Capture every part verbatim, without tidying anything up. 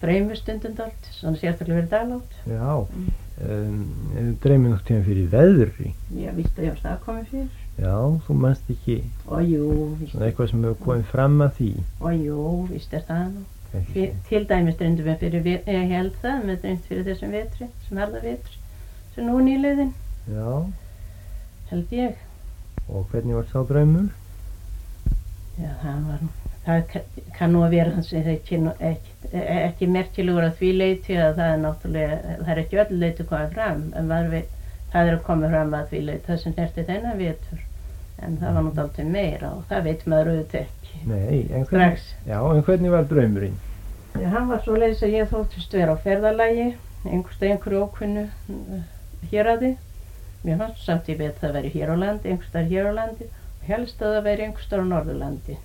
dreymir stundum dálítið, svona sérstaklega verið daglátt. Já, mm. um, dreymir nokkuð tíma fyrir veðri? Já, víst að ég var það komið fyrir. Já, þú manst ekki Ó, jú, víst. Svona eitthvað sem hefur komið fram að því? Ó, jú, víst er það nú. Fyr, til dæmis dreymdi mér fyrir, ég held það, mér dreymdi fyrir þessum vetri, sem harða vetri, sem nú nýliðin. Já. Held ég. Og hvernig var sá draumur? Já, það var, það kann nú að vera hans ekki, ekki, ekki merkilegur að því leyti að það er náttúrulega, það er ekki öll leyti komið fram, en veit, það er að koma fram að því leyti, það sem snerti þennan vetur, en það var nú dálítið meira og það veit maður auðvitað ekki. Nei, en hvernig, já, en hvernig var draumurinn? Já, hann var svoleiðis að ég þóttist vera á ferðalagi, einhverstað einhverju ókunnu héraði. Mér fannst samt ég veit það væri hér á landi, einhverstaðar hér á landi og helst að það væri einhverstaðar á Norðurlandi.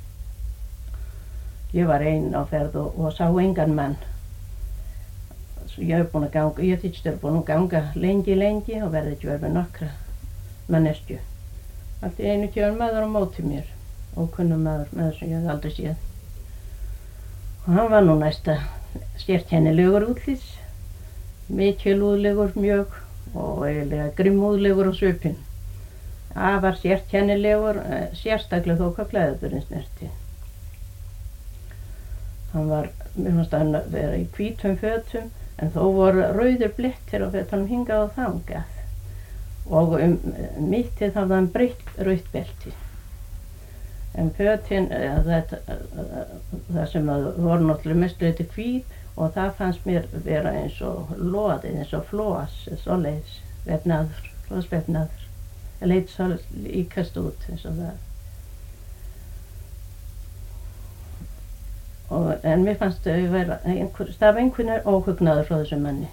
Ég var ein á ferð og, og sá engan mann. Svo ég hef búin að ganga, ég þykist er búin að ganga lengi, lengi og verði ekki verið með nokkra manneskju. Allt í einu kemur maður á móti mér, ókunnur maður, maður sem ég hef aldrei séð. Og hann var nú næsta sérkennilegur útlits, mikilúðlegur mjög og eiginlega grimmúðlegur á svipinn. Afar sérkennilegur, sérstaklega þó hvað klæðaburinn snerti. Hann var, mér fannst að hann vera í hvítum fötum, en þó voru rauðir blettir á fötunum hingað og þangað. Og um mittið hafði hann breitt rautt belti. En fötin, þetta, það sem að voru náttúrulega mest leyti hvít og það fannst mér vera eins og loðið, eins og flós, svoleiðis, vefnaður, flósvefnaður. Það leit svo líkast út eins og það. Og, en mér fannst þau vera, einhver, staf einhvern óhugnaður frá þessum manni.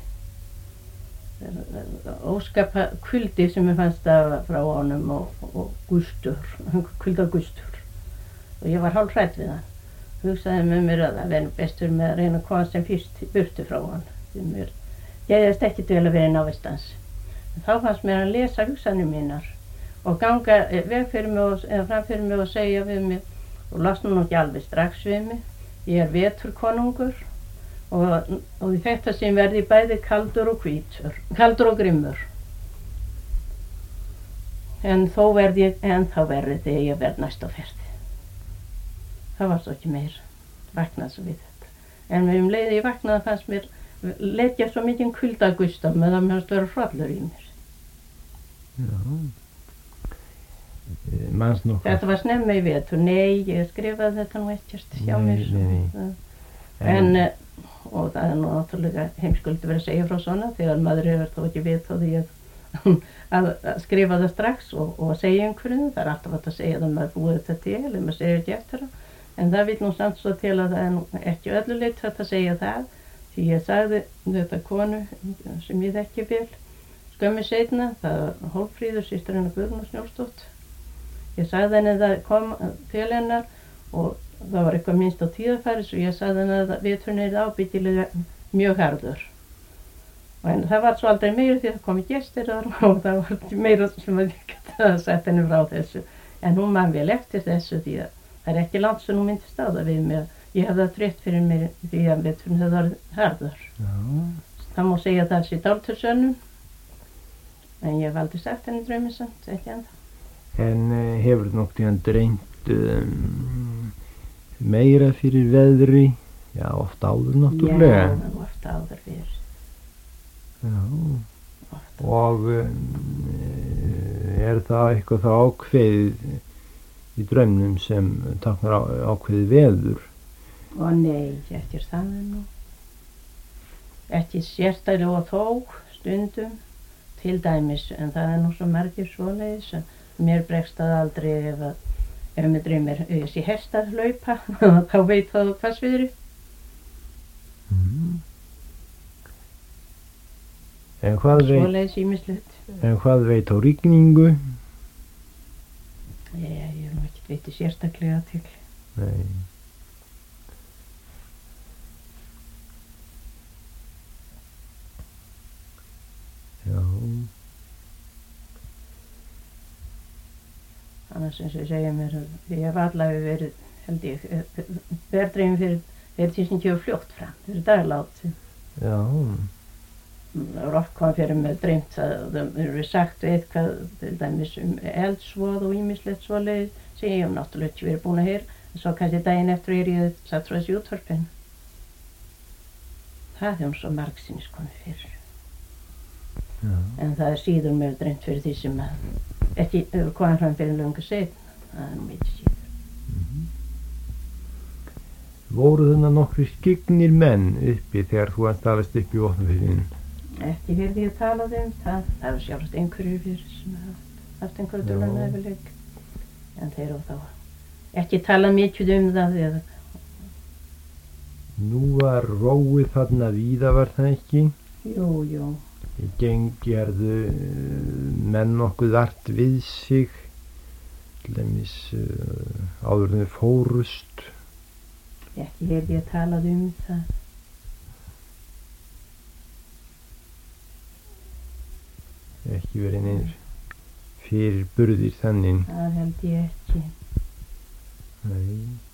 Óskapa kuldi sem mér fannst stafa frá honum og, og gustur, kuldagustur. Og ég var hálf hrædd við hann. Hugsaði með mér að það verði bestur með að reyna að koma sem fyrst burtu frá hann. Því mér geðist ekki til að vera návistans. Þá fannst mér að lesa hugsanir mínar og ganga veg fyrir mig og, eða fram fyrir mig og segja við mig og las nú ekki alveg strax við mig. Ég er veturkonungur og, og í þetta sem verði bæði kaldur og hvítur, kaldur og grimmur. En þó verði ég, en þá verði þegar ég verð næst á ferði. Það var svo ekki meir, vaknaði svo við þetta. En um leiði ég vaknaði fannst mér, letja svo mikið kuldagust á mig að mér fannst vera hrollur í mér. Já. Manst nokkuð? Þetta var snemma í vetur, nei, ég skrifaði þetta nú ekkert hjá mér. Nei, nei. En, en, og það er nú náttúrulega heimskuldi verið að segja frá svona, þegar maður hefur þó ekki vit á því að, að, að skrifa það strax og, og segja einhverjum, það er alltaf hægt að segja það að maður búið þetta til, en maður segir ekki eftir það. En það vil nú samt svo til að það er nú ekki öllu leitt hægt að segja það, því ég sagði þetta konu sem ég þekki vel, skömmu seinna, það var Hólmfríður, systir hennar Guðrúnar Snjólfsdóttur. Ég sagði henni það kom til hennar og það var eitthvað minnst á tíðarfæri, svo ég sagði henni að veturinn er ábyggilega mjög harður. En það var svo aldrei meira því það komi gestir þar og það var meira sem að ég gæti að setja henni frá þessu. En hún man vel eftir þessu því að það er ekki langt sem hún myndi stáða við mig. Ég hafði það frétt fyrir mér því að veturinn það var harður. Já. Það má segja það sé dálítið sönnun. En ég hef aldrei sagt henni drauminn samt, ekki ennþá. En uh, hefur þú nokkuð hann dreymt um, meira fyrir veðri? Já, oft áður náttúrulega. Já, oft áður fyrir. Já. Oft áður. Og um, er það eitthvað þá ákveðið í draumnum sem táknar á, ákveðið veður? Ó nei, ekki er það nú. Ekki sérstaklega og þó stundum til dæmis, en það er nú svo margir svoleiðis að mér bregst það aldrei ef að ef mér dreymir þessi hestar hlaupa þá veit það hvassviðri. Mm. En hvað veit Svoleiðis ýmislegt. En hvað veit á rigningu? Ég, ég er nú ekkert veiti sérstaklega til. Nei. Já. Annars eins og ég segja mér að ég hef allavega verið, held ég, verðdreifin fyrir er því sem kemur fljótt fram, það er daglátt. Já. Það er oft komið fyrir með dreymt að það eru sagt eitthvað til dæmis um eldsvoð og ýmislegt svoleið sem ég hef náttúrulega ekki verið búin að heyra, en svo kannski daginn eftir er ég satt frá þessi útvarpinu. Það hefum svo margsinnis komið fyrir. Já. En það er síður mér dreymt fyrir því sem að ekki hefur komið fram fyrir löngu seinna. Það er mikið síður. Mm-hmm. Voru þarna nokkri skygnir menn uppi þegar þú varst alveg upp í Vopnafirðinum? Ekki fyrir því að tala um það. Það var sjálfsagt einhverju fyrir sem haft, haft einhverju dúlan efirleik. En þeir og þá ekki talað mikið um það. Eða. Nú var róið þarna víða, var það ekki? Jú, jú. Í gengjarðu menn nokkuð vart við sig, til dæmis uh, áður en þau fórust. Ekki fyrir því að talað um það. Ekki verið neins fyrir burðir þannig. Það held ég ekki. Nei.